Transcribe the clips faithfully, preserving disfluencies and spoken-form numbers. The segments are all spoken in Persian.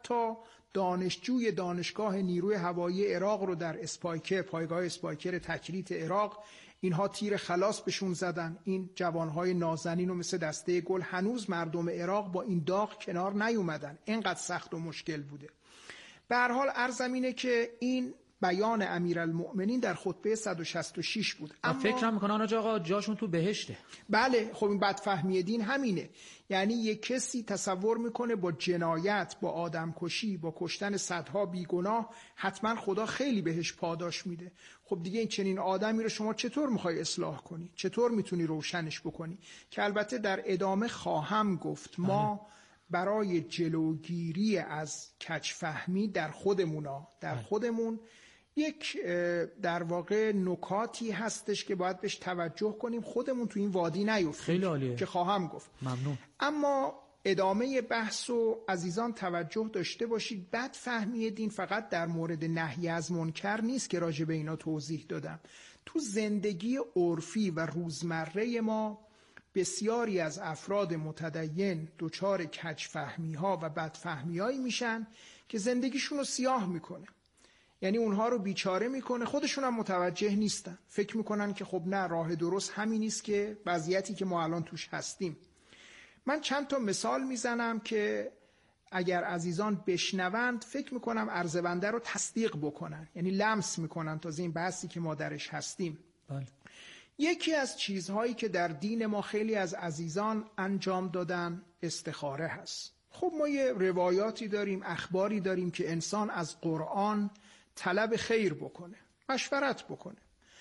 حتی دانشجوی دانشگاه نیروی هوایی عراق رو در اسپایکر، پایگاه اسپایکر تکریت عراق، اینها تیر خلاص بهشون زدن. این جوانهای نازنین و مثل دسته گل، هنوز مردم عراق با این داغ کنار نیومدن، اینقدر سخت و مشکل بوده. به هر حال عرضم اینه که این بیان امیرالمؤمنین در خطبه صد و شصت و شش بود. اما فکر میکنن آقا جاشون تو بهشته. بله، خب این بدفهمی دین همینه. یعنی یک کسی تصور میکنه با جنایت، با آدمکشی، با کشتن صدها بیگناه حتما خدا خیلی بهش پاداش میده. خب دیگه این چنین آدمی رو شما چطور میخوای اصلاح کنی؟ چطور میتونی روشنش بکنی؟ که البته در ادامه خواهم گفت ما برای جلوگیری از کجفهمی در خودمونا در خودمون یک در واقع نکاتی هستش که باید بهش توجه کنیم، خودمون تو این وادی نیفتیم. خیلی عالیه که خواهم گفت. ممنون. اما ادامه بحث و عزیزان توجه داشته باشید، بد فهمی دین فقط در مورد نهی از منکر نیست که راجع به اینا توضیح دادم. تو زندگی عرفی و روزمره ما بسیاری از افراد متدین دچار کجفهمی ها و بدفهمی هایی میشن که زندگیشون رو سیاه میکنه. یعنی اونها رو بیچاره میکنه، خودشون هم متوجه نیستن، فکر میکنن که خب نه، راه درست همین نیست که وضعیتی که ما الان توش هستیم. من چند تا مثال میزنم که اگر عزیزان بشنوند فکر میکنم عرض بنده رو تصدیق بکنن، یعنی لمس میکنن تازه این بحثی که ما درش هستیم. بله. یکی از چیزهایی که در دین ما خیلی از عزیزان انجام دادن استخاره هست. خب ما یه روایاتی داریم، اخباری داریم که انسان از قرآن طلب خیر بکنه، مشورت بکنه.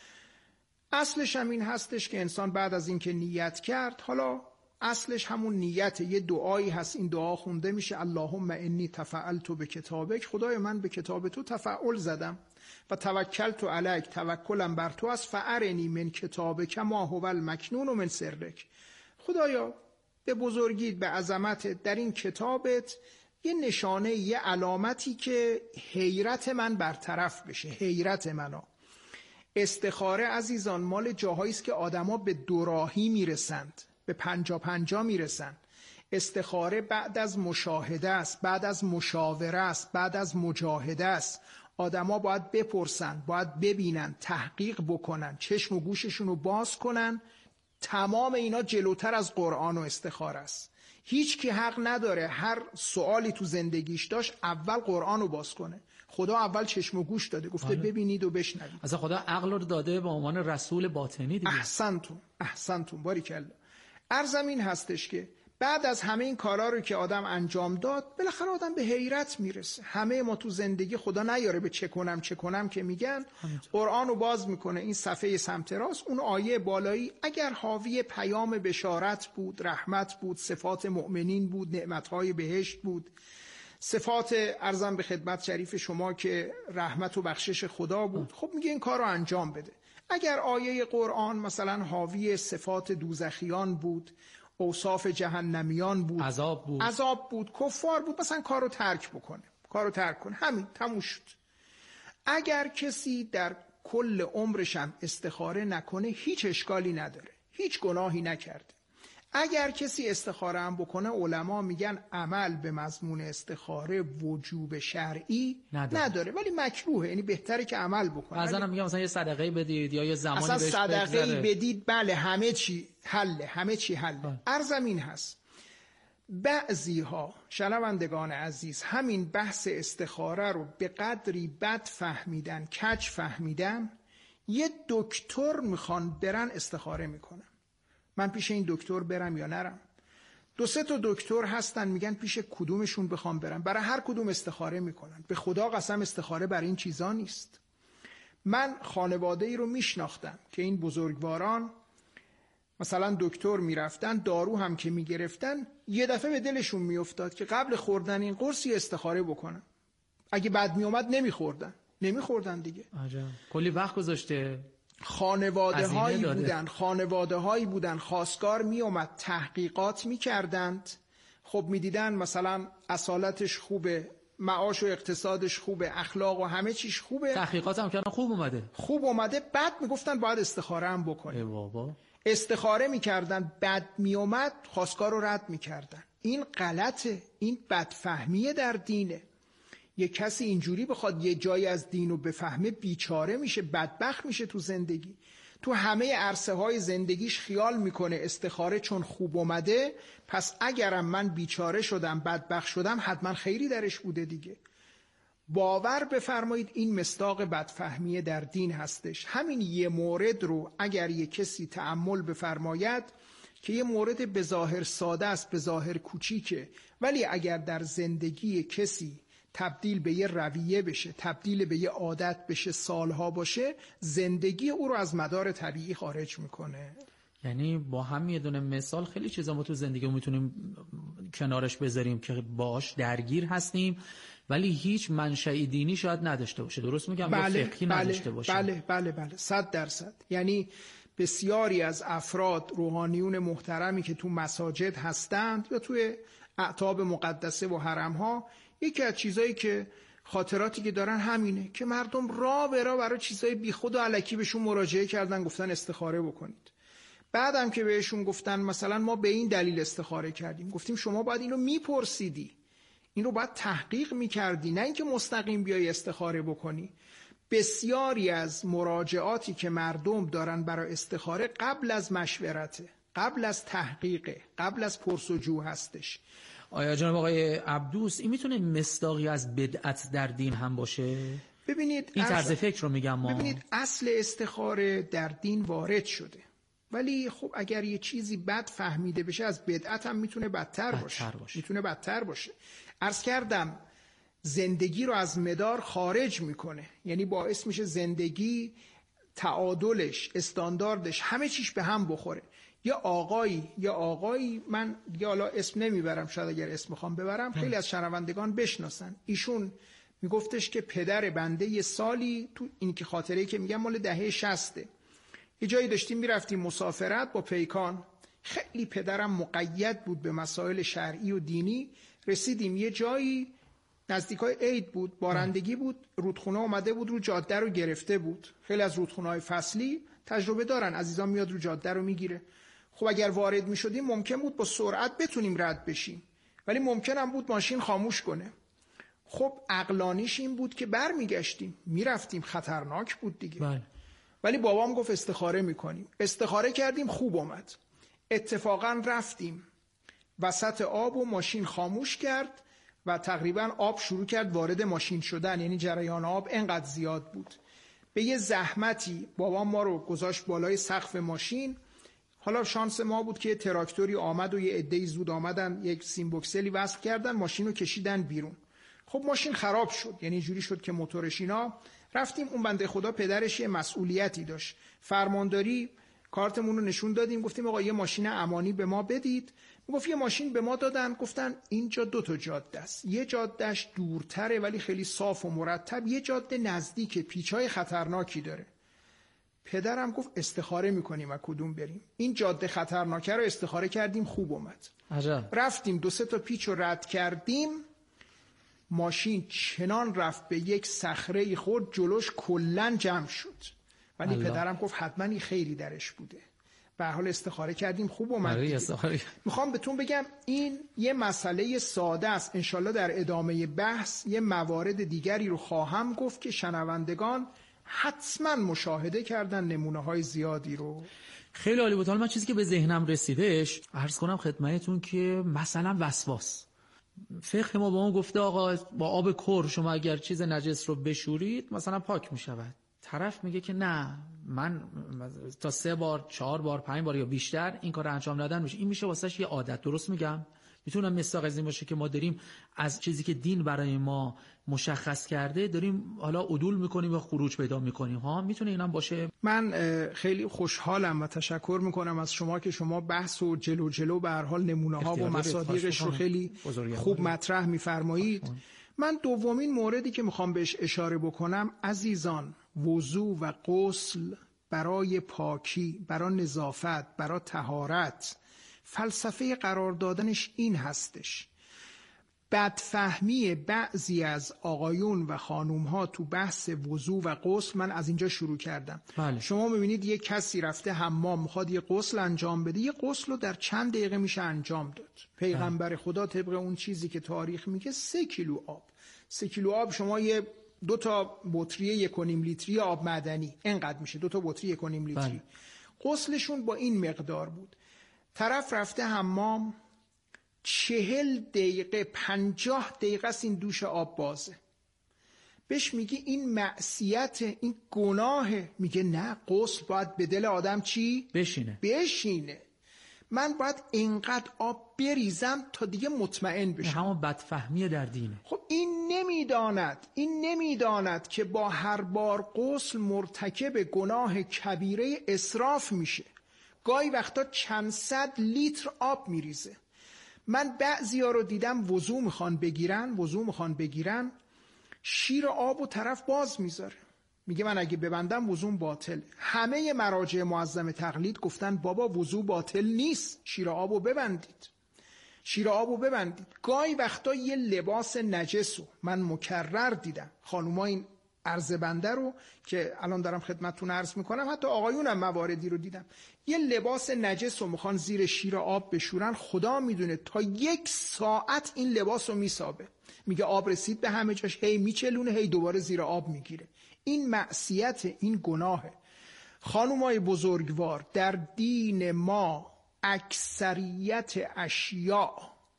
اصلش هم این هستش که انسان بعد از این که نیت کرد، حالا اصلش همون نیته، یه دعایی هست، این دعا خونده میشه اللهم انی تفعلت بکتابک، خدای من به کتاب تو تفعل زدم و توکلت علیک، توکلم بر تو است، فارنی من کتابک ما هو المکنون من سرک، خدایا به بزرگیت، به عظمت در این کتابت یه نشانه، یه علامتی که حیرت من برطرف بشه، حیرت منو. استخاره عزیزان مال جاهایی است که آدما به دوراهی میرسند، به پنجا پنجا میرسند. استخاره بعد از مشاهده است، بعد از مشاوره است، بعد از مجاهده است. آدما باید بپرسن، باید ببینن، تحقیق بکنن، چشم و گوششون رو باز کنن. تمام اینا جلوتر از قرآن و استخاره است. هیچ کی حق نداره هر سوالی تو زندگیش داشت اول قرآن رو باز کنه. خدا اول چشم و گوش داده، گفته آره. ببینید و بشنوید. اصلا خدا عقل رو داده به عنوان رسول باطنی دیگه. احسنتون احسنتون باریکلا. عرضم این هستش که بعد از همه این کارا رو که آدم انجام داد، بالاخره آدم به حیرت میرسه. همه ما تو زندگی خدا نیاره به چه کنم چه کنم که میگن، قرآن رو باز میکنه، این صفحه سمت راست، اون آیه بالایی اگر حاوی پیام بشارت بود، رحمت بود، صفات مؤمنین بود، نعمتهای بهشت بود، صفات ارزم به خدمت شریف شما که رحمت و بخشش خدا بود، خب میگه این کار رو انجام بده. اگر آیه قرآن مثلا حاوی صفات دوزخیان بود، اوصاف جهنمیان بود، عذاب بود عذاب بود کفار بود، مثلا کارو ترک بکنه، کارو ترک کنه، همین تموم شد. اگر کسی در کل عمرش هم استخاره نکنه هیچ اشکالی نداره، هیچ گناهی نکرده. اگر کسی استخاره هم بکنه، علما میگن عمل به مضمون استخاره وجوب شرعی نداره, نداره ولی مکروهه، یعنی بهتره که عمل بکنه. مثلا میگم مثلا یه صدقه بدید یا یه زمانی اصلا بهش صدقه بدید، بله همه چی حله، همه چی حله. عرضم این هست بعضی ها شنوندگان عزیز همین بحث استخاره رو به قدری بد فهمیدن، کج فهمیدن، یه دکتر میخوان برن استخاره میکنن. من پیش این دکتر برم یا نرم؟ دو سه تا دکتر هستن میگن پیش کدومشون بخوام برم، برای هر کدوم استخاره میکنن. به خدا قسم استخاره برای این چیزا نیست. من خانواده ای رو میشناختم که این بزرگواران مثلا دکتر میرفتن، دارو هم که میگرفتن، یه دفعه به دلشون میافتاد که قبل خوردن این قرصی استخاره بکنن. اگه بد میومد نمیخوردن نمیخوردن دیگه. عجب. کلی وقت گذاشته. خانواده هایی بودن خانواده هایی بودن خواستگار می اومد تحقیقات می کردند، خب می دیدن مثلا اصالتش خوبه، معاش و اقتصادش خوبه، اخلاق و همه چیش خوبه، تحقیقات هم کردن خوب اومده خوب اومده بعد می گفتن باید استخاره هم بکنیم. ای بابا. استخاره می کردن، بد می اومد خواستگار رو رد می کردن. این غلطه، این بدفهمیه در دینه. یه کسی اینجوری بخواد یه جایی از دین رو بفهمه بیچاره میشه، بدبخت میشه تو زندگی. تو همه عرصه های زندگیش خیال میکنه استخاره چون خوب اومده پس اگرم من بیچاره شدم بدبخت شدم حتما خیری درش بوده دیگه. باور بفرمایید این مصداق بدفهمی در دین هستش. همین یه مورد رو اگر یه کسی تأمل بفرماید که یه مورد به ظاهر ساده است، به ظاهر کوچیکه، ولی اگر در زندگی کسی تبدیل به یه رویه بشه، تبدیل به یه عادت بشه، سالها باشه، زندگی او رو از مدار طبیعی خارج میکنه. یعنی با هم یه دونه مثال خیلی چیزا ما تو زندگی میتونیم کنارش بذاریم که باش درگیر هستیم ولی هیچ منشأ دینی شاید نداشته باشه. درست میگم؟ بله، یا فقهی بله، نداشته باشه. بله بله بله صد درصد. یعنی بسیاری از افراد روحانیون محترمی که تو مساجد هستند یا توی اعتاب مقدسه و حرم‌ها، یکی از چیزایی که خاطراتی که دارن همینه که مردم را به را برای چیزای بیخود و الکی بهشون مراجعه کردن، گفتن استخاره بکنید. بعدم که بهشون گفتن مثلا ما به این دلیل استخاره کردیم، گفتیم شما باید اینو میپرسیدی، این رو باید تحقیق میکردی، نه اینکه مستقیم بیای استخاره بکنی. بسیاری از مراجعاتی که مردم دارن برای استخاره قبل از مشورته، قبل از تحقیقه، قبل از پرسجو هستش. آیا جناب آقای عبدوس این میتونه مصداقی از بدعت در دین هم باشه؟ ببینید این طرز فکر رو میگم ما. ببینید اصل استخاره در دین وارد شده، ولی خب اگر یه چیزی بد فهمیده بشه از بدعت هم میتونه بدتر, بدتر باشه. باشه میتونه بدتر باشه. عرض کردم زندگی رو از مدار خارج میکنه، یعنی باعث میشه زندگی تعادلش، استانداردش، همه چیش به هم بخوره. یا آقایی یا آقایی من دیگه حالا اسم نمیبرم، شاید اگر اسم بخوام ببرم خیلی از شنوندگان بشناسن، ایشون میگفتش که پدر بنده یه سالی تو این که خاطره که میگم مال دهه شصته، یه جایی داشتیم میرفتیم مسافرت با پیکان، خیلی پدرم مقید بود به مسائل شرعی و دینی. رسیدیم یه جایی نزدیکای عید بود، بارندگی بود، رودخونه اومده بود رو جاده رو گرفته بود. خیلی از رودخونه‌های فصلی تجربه دارن، عزیزان میاد رو جاده رو میگیره. خب اگر وارد میشدیم ممکن بود با سرعت بتونیم رد بشیم، ولی ممکن هم بود ماشین خاموش کنه. خب عقلانیش این بود که برمیگشتیم میرفتیم، خطرناک بود دیگه. بله. ولی بابام گفت استخاره میکنیم. استخاره کردیم، خوب اومد. اتفاقا رفتیم وسط آب و ماشین خاموش کرد و تقریبا آب شروع کرد وارد ماشین شدن، یعنی جریان آب انقدر زیاد بود. به یه زحمتی بابام ما رو گذاشت بالای سقف ماشین. حالا شانس ما بود که تراکتوری آمد و یه عده‌ای زود آمدن، یک سیمبوکسلی وصل کردن، ماشین رو کشیدن بیرون. خب ماشین خراب شد، یعنی جوری شد که موتورش اینا. رفتیم، اون بنده خدا پدرش یه مسئولیتی داشت، فرمانداری، کارتمون رو نشون دادیم، گفتیم آقا یه ماشین امانی به ما بدید. گفت یه ماشین به ما دادن، گفتن اینجا دو تا جاده است، یه جادهش دورتره ولی خیلی صاف و مرتب، یه جاده نزدیک پیچای خطرناکی داره. پدرم گفت استخاره میکنیم و کدوم بریم؟ این جاده خطرناکه رو استخاره کردیم، خوب اومد. عجب. رفتیم دو سه تا پیچ رو رد کردیم، ماشین چنان رفت به یک صخره خورد جلوش کلن جمع شد، ولی الله. پدرم گفت حتما این خیری درش بوده. به هر حال استخاره کردیم، خوب اومد. میخوام بهتون بگم این یه مسئله ساده است، انشالله در ادامه بحث یه موارد دیگری رو خواهم گفت که شنوندگان حتما مشاهده کردن نمونه های زیادی رو. خیلی عالی بود. حالا من چیزی که به ذهنم رسیدش عرض کنم خدمتتون که مثلا وسواس، فقه ما با اون گفته آقا با آب کر شما اگر چیز نجس رو بشورید مثلا پاک می شود. طرف میگه که نه، من تا سه بار، چهار بار، پنج بار یا بیشتر این کار انجام دادن میشه، این میشه واسش یه عادت. درست میگم؟ میتونم مصداق از این باشه که ما داریم از چیزی که دین برای ما مشخص کرده داریم حالا عدول میکنیم و خروج پیدا میکنیم ها. میتونه اینم باشه. من خیلی خوشحالم و تشکر میکنم از شما که شما بحث و جلو جلو به هر حال نمونه ها و مصادیقش رو خیلی خوب مطرح میفرمایید. من دومین موردی که میخوام بهش اشاره بکنم عزیزان، وضو و غسل برای پاکی، برای نظافت، برای طهارت، فلسفه قرار دادنش این هستش. بدفهمی بعضی از آقایون و خانوم‌ها تو بحث وضو و غسل، من از اینجا شروع کردم. بله. شما می‌بینید یک کسی رفته حمام می‌خواد یه غسل انجام بده، یه غسل رو در چند دقیقه میشه انجام داد. پیغمبر خدا طبق اون چیزی که تاریخ میگه سه کیلو آب، سه کیلو آب شما یه دو تا بطری یک و نیم لیتری آب معدنی اینقدر میشه، دو تا بطری یک و نیم لیتری. بله. غسلشون با این مقدار بود. طرف رفته حمام چهل دقیقه پنجاه دقیقه است این دوش آب بازه. بهش میگی این معصیت، این گناهه. میگه نه، غسل باید به دل آدم چی؟ بشینه بشینه. من باید اینقدر آب بریزم تا دیگه مطمئن بشم. همون بدفهمی در دینه. خب این نمیداند این نمیداند که با هر بار غسل مرتکب گناه کبیره اسراف میشه. گاهی وقتا چند صد لیتر آب میریزه. من بعضیا رو دیدم وضو میخوان بگیرن وضو میخوان بگیرن شیر آب و طرف باز میذاره. میگه من اگه ببندم وضوم باطل. همه مراجع معظم تقلید گفتن بابا وضو باطل نیست، شیر آبو ببندید، شیر آبو ببندید. گاهی وقتا یه لباس نجسو من مکرر دیدم. خانوما این عرض بنده رو که الان دارم خدمتتون عرض میکنم، حتی آقایونم مواردی رو دیدم، یه لباس نجس رو میخوان زیر شیر آب بشورن. خدا میدونه تا یک ساعت این لباس رو میسابه. میگه آب رسید به همه جاش، هی میچلونه، هی دوباره زیر آب میگیره. این معصیت، این گناهه. خانومای بزرگوار، در دین ما اکثریت اشیاء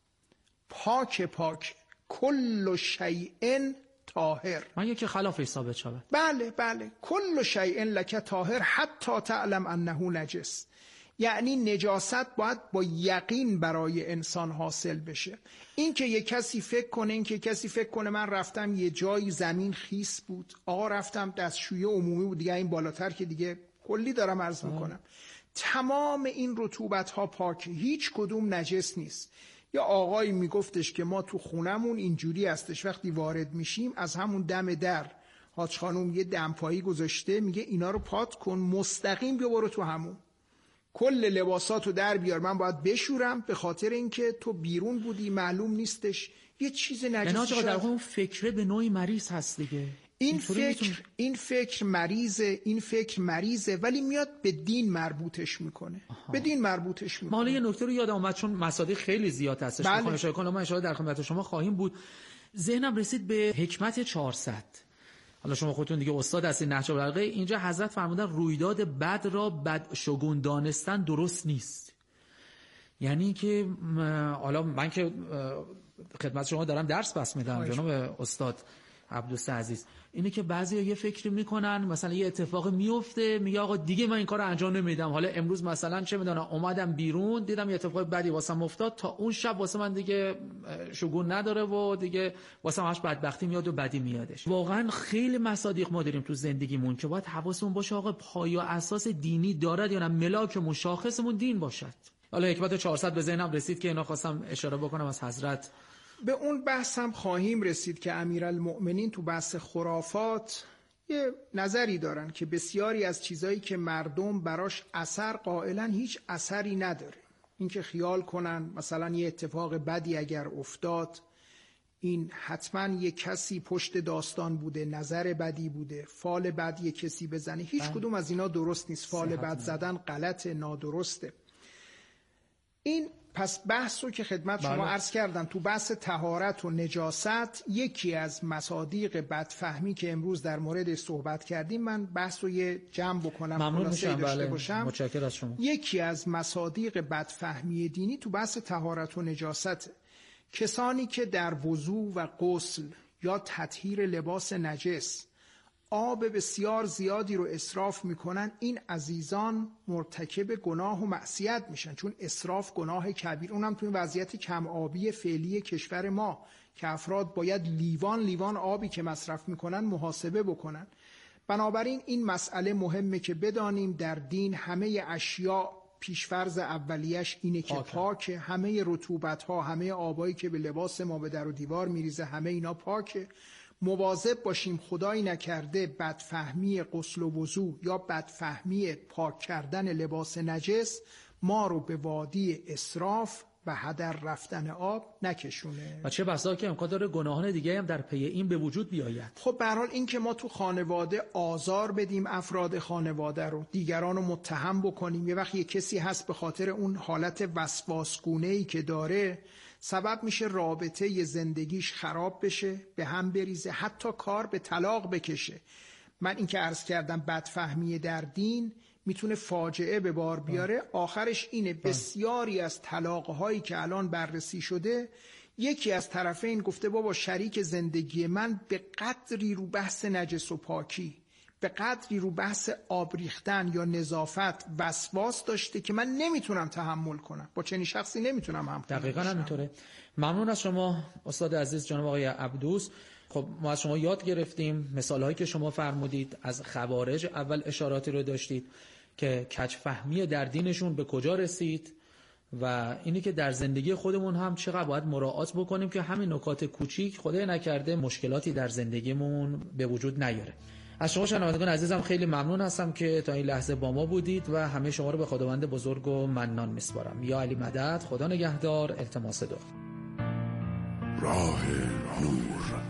پاک پاک، کل شیء طاهر. من یکی خلاف ثابت شود. بله بله، کل شیء لک طاهر حتی تعلم انه نجس. یعنی نجاست باید با یقین برای انسان حاصل بشه. این که یک کسی فکر کنه این که کسی فکر کنه من رفتم یه جایی زمین خیس بود، آقا رفتم دستشویی عمومی بود، دیگه این بالاتر که دیگه کلی دارم عرض میکنم. تمام این رطوبت ها پاکه، هیچ کدوم نجس نیست. یا آقایی میگفتش که ما تو خونمون اینجوری هستش، وقتی وارد میشیم از همون دم در حاج خانوم یه دمپایی گذاشته، میگه اینا رو پات کن، مستقیم بیا برو تو همون، کل لباساتو در بیار، من باید بشورم، به خاطر اینکه تو بیرون بودی معلوم نیستش یه چیز نجسی شد. در اون فکره به نوعی مریض هست دیگه. این فکر میتون... این فکر مریضه، این فکر مریضه، ولی میاد به دین مربوطش میکنه. آها. به دین مربوطش میکنه. حالا یه نکته رو یادم اومد چون مصادیق خیلی زیاد هستش. بله. میخوام اشاره کنم، ما اشاره در خدمت شما خواهیم بود. ذهنم رسید به حکمت چهارصد. حالا شما خودتون دیگه استاد هستین نهج البلاغه. اینجا حضرت فرمودن رویداد بد را بد شگون دانستن درست نیست. یعنی که حالا من که خدمت شما دارم درس بس میدم جناب استاد عبدالسه عزیز، اینه که بعضیا یه فکری میکنن مثلا یه اتفاق میفته، میگه آقا دیگه من این کارو انجام نمیدم. حالا امروز مثلا چه میدونم اومدم بیرون دیدم یه اتفاق بدی واسم افتاد، تا اون شب واسه من دیگه شگون نداره و دیگه واسه همش بدبختی میاد و بدی میادش. واقعا خیلی مصادیق ما داریم تو زندگیمون که باید حواسمون باشه آقا پایه و اساس دینی دارد یا نه، ملاکمون شاخصمون دین باشد. حالا حکمت چهارصد به ذهنم رسید که اینا خواستم اشاره بکنم از حضرت. به اون بحث هم خواهیم رسید که امیرالمؤمنین تو بحث خرافات یه نظری دارن که بسیاری از چیزایی که مردم براش اثر قائلن هیچ اثری نداره. این که خیال کنن مثلا یه اتفاق بدی اگر افتاد این حتما یه کسی پشت داستان بوده، نظر بدی بوده، فال بد یه کسی بزنه، هیچ بله. کدوم از اینا درست نیست. فال بد زدن غلط، نادرسته. این پس بحث رو که خدمت شما بله. عرض کردم تو بحث طهارت و نجاست، یکی از مصادیق بدفهمی که امروز در مورد صحبت کردیم، من بحث رو یه جمع بکنم، ممنون میشم. بله. باشم. متشکرم از شما. یکی از مصادیق بدفهمی دینی تو بحث طهارت و نجاست، کسانی که در وضو و غسل یا تطهیر لباس نجس آب بسیار زیادی رو اسراف میکنن، این عزیزان مرتکب گناه و معصیت میشن، چون اسراف گناه کبیر، اونم توی وضعیت کم آبی فعلی کشور ما که افراد باید لیوان لیوان آبی که مصرف میکنن محاسبه بکنن. بنابراین این مسئله مهمه که بدانیم در دین همه اشیاء پیشفرض اولیش اینه که پاکه. پاکه. همه رطوبت ها، همه آبایی که به لباس ما به در و دیوار میریزه، همه اینا پاکه. مواظب باشیم خدای نکرده بدفهمی غسل و وضو یا بدفهمی پاک کردن لباس نجس ما رو به وادی اسراف و هدر رفتن آب نکشونه. و چه بسا که امکان داره گناهان دیگه هم در پی این به وجود بیاید. خب به هر حال این که ما تو خانواده آزار بدیم افراد خانواده رو، دیگران رو متهم بکنیم، یه وقت یه کسی هست به خاطر اون حالت وسواسگونه‌ای که داره سبب میشه رابطه ی زندگیش خراب بشه، به هم بریزه، حتی کار به طلاق بکشه. من این که عرض کردم بدفهمی در دین میتونه فاجعه به بار بیاره. آخرش اینه بسیاری از طلاق‌هایی که الان بررسی شده، یکی از طرفین گفته بابا شریک زندگی من به قدری رو بحث نجس و پاکی، به قدری رو بحث آب ریختن یا نظافت وسواس داشته که من نمیتونم تحمل کنم، با چنین شخصی نمیتونم هم. دقیقاً همینطوره. ممنون از شما استاد عزیز جناب آقای عبدوس. خب ما از شما یاد گرفتیم، مثالهایی که شما فرمودید از خوارج اول اشاراتی رو داشتید که کج فهمی در دینشون به کجا رسید و اینی که در زندگی خودمون هم چقدر باید مراعات بکنیم که همین نکات کوچیک خدای نکرده مشکلاتی در زندگیمون به وجود نیاره. از شما شنوندگان عزیزم خیلی ممنون هستم که تا این لحظه با ما بودید و همه شما رو به خداوند بزرگ و منان میسپارم. یا علی مدد، خدا نگهدار، التماس دعا. راه نور.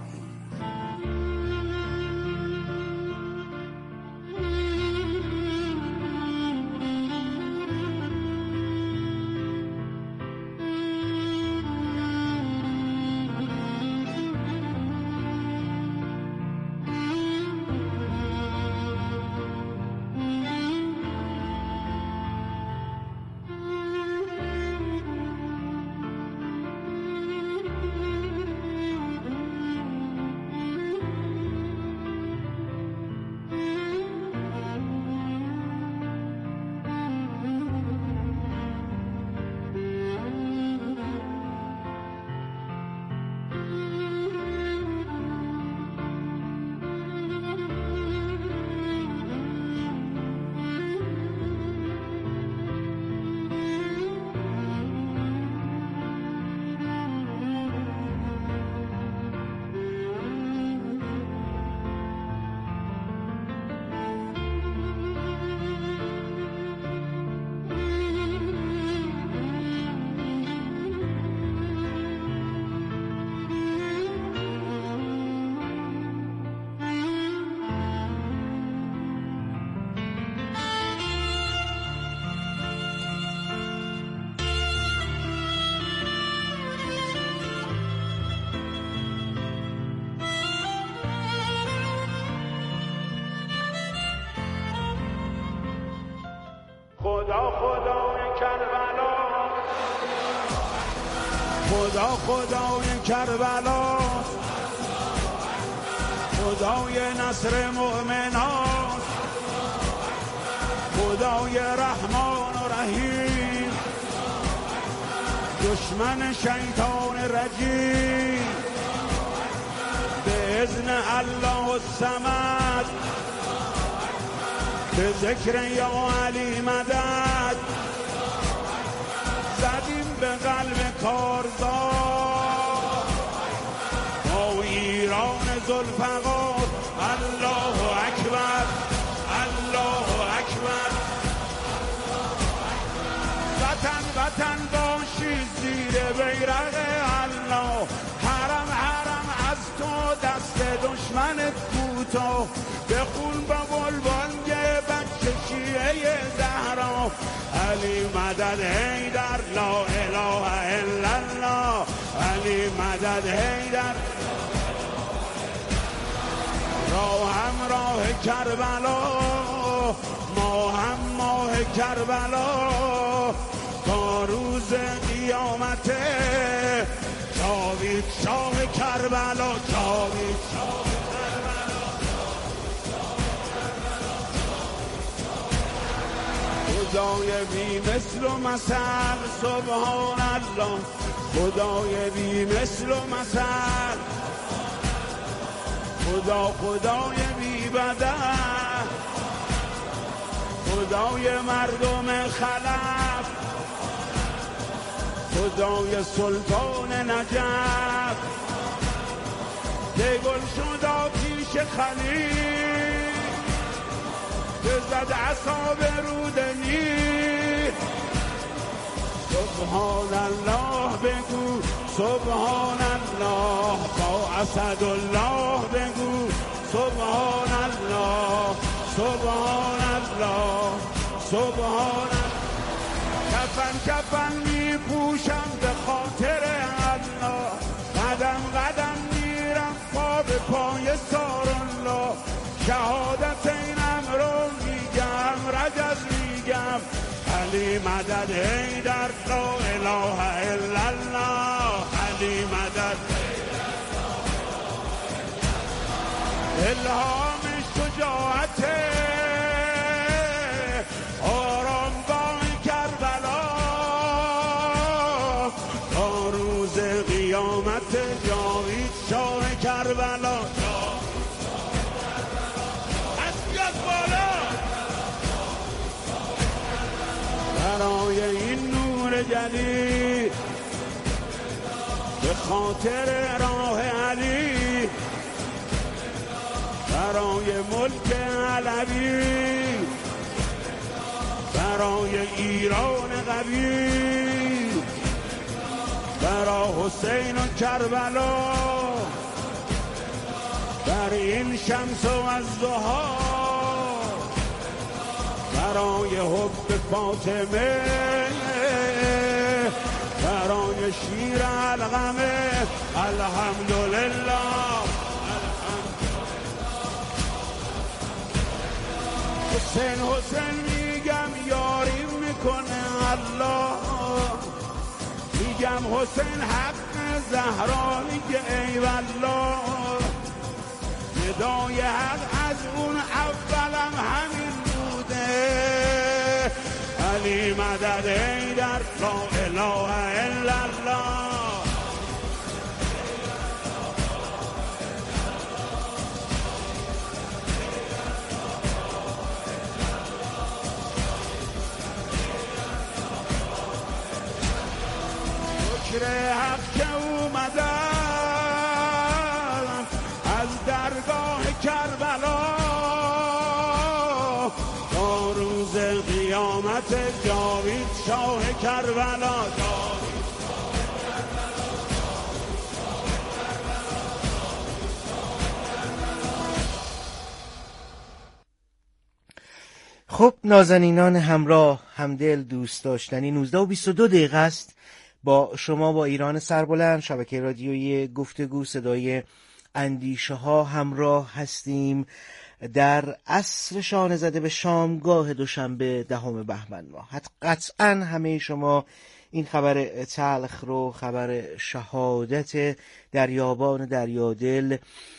خدا خدای کربلا، خدا خدای کربلا، خدای نصر مؤمنان، خدای رحمان و رحیم، دشمن شیطان رجیم، به اذن الله الصمد، به ذکر یا علی مدد، زدیم به قلب کارزار با ایران ذوالفقار. الله اکبر، الله اکبر. وطن وطن باشی زیر بیرق الله، حرم حرم از تو دست دشمنت کوتاه، بخون با بلبل بچه شیعه زهرا، علی مدد حیدر، لا اله الا الله، علی مدد حیدر. راه هم راه کربلا، ما هم ماه کربلا، تا روز قیامت جاوید شاه کربلا، جاوید شاه خدای بی مثل و مثل، سبحان الله، خدای بی مثل و مثل، خدا خدای بی بدل، خدای مردم خلف، خدای سلطان نجف، دگل شد آتیش خلیل، بزد عصا به رودنی. سبحان الله بگو، سبحان الله، با اسد الله بگو، سبحان الله، سبحان الله، سبحان الله. کفن کفن می پوشم به خاطر را به پای سارالله، شهادت اینم رو میگم، رجز میگم، علی مدد حیدر لا اله الا الله، علی مدد الهام شجاعت آرامگاه کربلا، تا روز قیامت جاوید شاه کربلا. از بالا برای این نور جدید، به خاطر راه علی، برای ملک علوی، برای ایران قوی، برای حسین و کربلا، بر این شمس و الضحی، برای حب فاطمه، برای شیر علقمه. الحمدلله حسین حسین میگم یاری میکنه الله، میگم حسین حق زهرا، میگه ای والله، ندای حق از اون اولم همین بوده، علی مدد حیدر لا اله الا الله. شکر حق که اومدن از درگاه کربلا، تا روز قیامت جاوید شاه کربلا. خب نازنینان همراه، همدل، دوست داشتنی، نوزده و بیست و دو دقیقه است با شما با ایران سربلند، شبکه رادیویی گفتگو صدای اندیشه ها همراه هستیم در عصر شانه زده به شامگاه دوشنبه دهم بهمن ماه. قطعا همه شما این خبر تلخ رو، خبر شهادت دریابان دریادل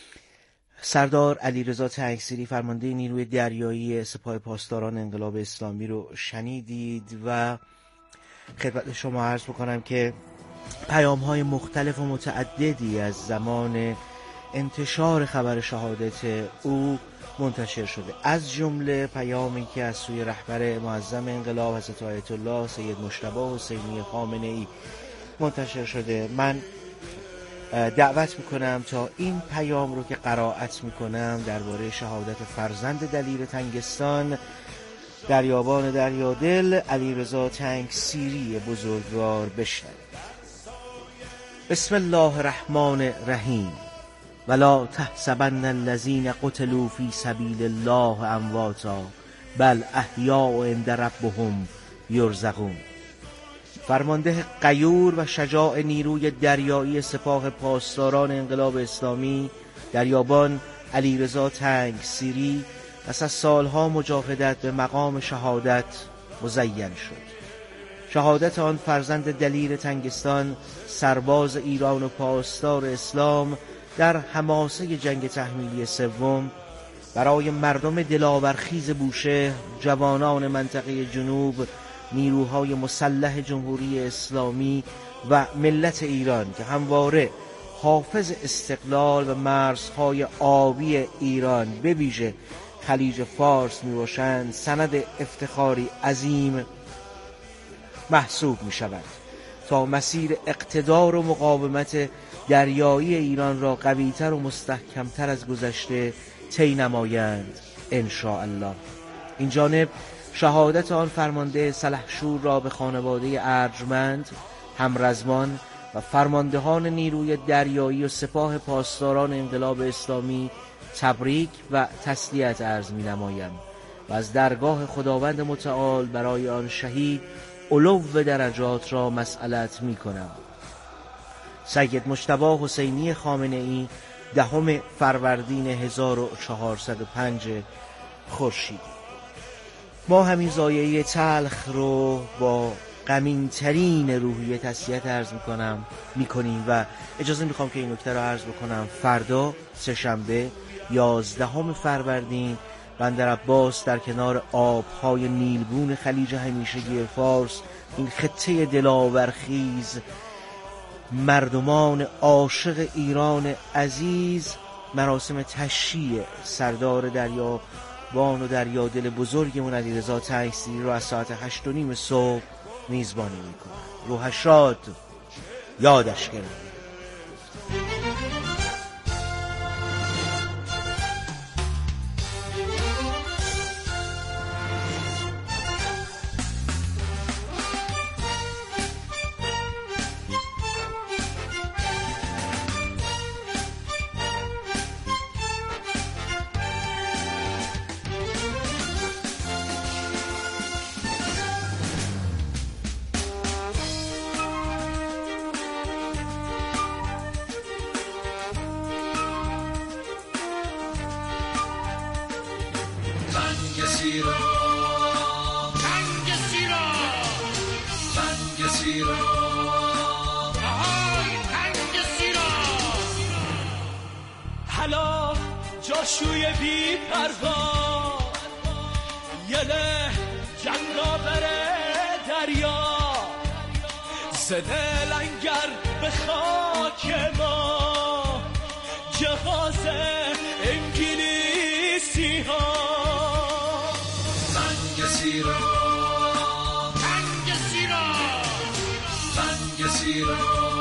سردار علیرضا تنگسیری فرمانده نیروی دریایی سپاه پاسداران انقلاب اسلامی رو شنیدید و خدمت شما عرض بکنم که پیام های مختلف و متعددی از زمان انتشار خبر شهادت او منتشر شده، از جمله پیامی که از سوی رهبر معظم انقلاب حضرت آیت الله سید مجتبی حسینی خامنه ای منتشر شده. من دعوت میکنم تا این پیام رو که قرائت میکنم درباره شهادت فرزند دلیر تنگستان دریابان دریادل علیرضا تنگسیری بزرگوار بشنوید. بسم الله الرحمن الرحیم. ولا تحسبن الذین قتلوا فی سبیل الله امواتا بل احیاء عند ربهم یرزقون. فرمانده غیور و شجاع نیروی دریایی سپاه پاسداران انقلاب اسلامی دریابان علیرضا تنگسیری پس از سالها مجاهدت به مقام شهادت مزین شد. شهادت آن فرزند دلیر تنگستان، سرباز ایران و پاسدار اسلام در حماسه جنگ تحمیلی سوم برای مردم دلاورخیز بوشهر، جوانان منطقه جنوب، نیروهای مسلح جمهوری اسلامی و ملت ایران که همواره حافظ استقلال و مرزهای آبی ایران به ویژه خلیج فارس می باشند، سند افتخاری عظیم محسوب می شود تا مسیر اقتدار و مقاومت دریایی ایران را قویتر و مستحکمتر از گذشته طی نمایند ان شاء الله. این جانب شهادت آن فرمانده سلحشور را به خانواده ارجمند، همرزمان و فرماندهان نیروی دریایی و سپاه پاسداران انقلاب اسلامی تبریک و تسلیت عرض می نمایم و از درگاه خداوند متعال برای آن شهید علو درجات را مسئلت می کنم. سید مجتبی حسینی خامنه ای دهم فروردین هزار و چهارصد و پنج خورشیدی. ما همین ضایعه تلخ رو با غمین ترین روحیه تسلیت عرض میکنم میکنیم و اجازه میخوام که این نکته رو عرض بکنم. فردا سه‌شنبه یازدهم فروردین بندر عباس در کنار آبهای نیلگون خلیج همیشگی فارس، این خطه دلاورخیز، مردمان عاشق ایران عزیز، مراسم تشییع سردار دریابان و دریادل بزرگمون علیرضا طیسیری رو از ساعت هشت و نیم صبح میزبانی میکنه. روحش شاد، یادش گرامی. حالا جاشوی بی پروا یله جنگ را بره دریا، زده لنگر به خاک ما جهاز انگلیسی ها. زنگ سیرا زنگ سیرا زنگ سیرا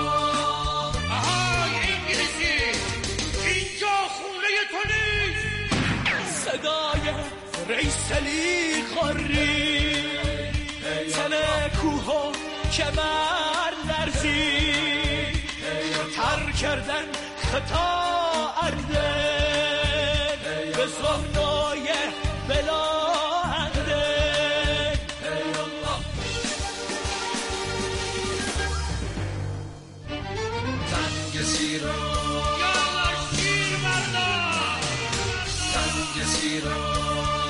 آهای انگلیسی، اینجا خونه تو نیست. صدای ریسلی خوری تن کوه کمر لرزی، تر کردن خطا اردن به زهنای بلاندن. زنگ سیرا یالا شیر بردار، زنگ سیرا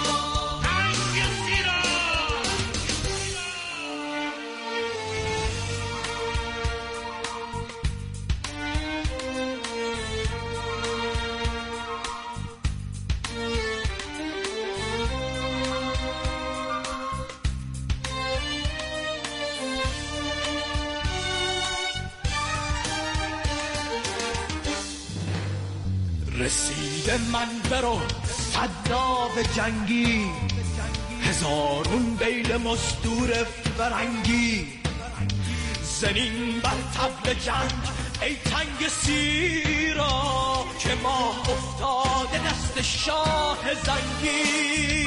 رسیده من برو صداب جنگی، هزارون بیل مزدور فرنگی، زنین بر طبل جنگ ای تنگ سیرا که ما افتاده دست شاه زنگی.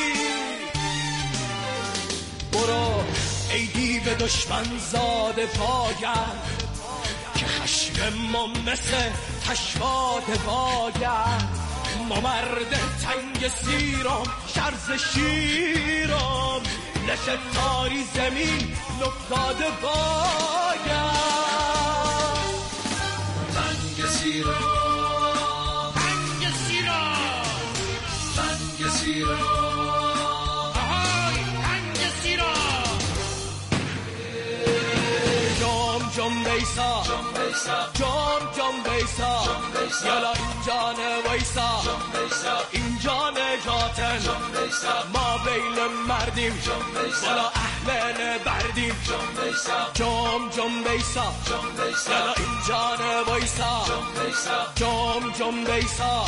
برو ای دیو دشمن زاده پاگرد که خشم ما مثل تشواد باید، ما مرد تنگ سیرام شرز شیرام، لشت تاری زمین نفتاده باید. زنگ سیرا زنگ سیرا زنگ سیرا آهای زنگ سیرا. جام جام بیسا جام جام بیسا یالا اینجا نویسا، اینجا نجاتن ما بیل مردیم بالا اهل بردیم. جام جام بیسا یالا اینجا نویسا، جام جام بیسا.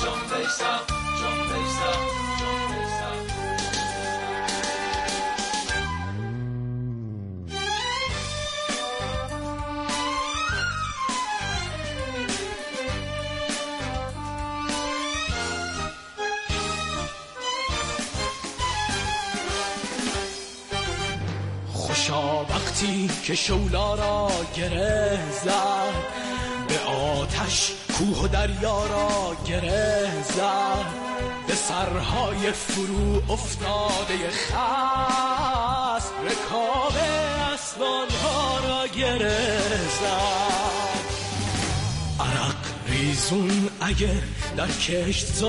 خوشا وقتی که شولا را گره زد، به آتش کوه و دریا را گره زد، به سرهای فرو افتاده خست رکاب اسبانها را گره زد. عرق هیزون اگه در کشت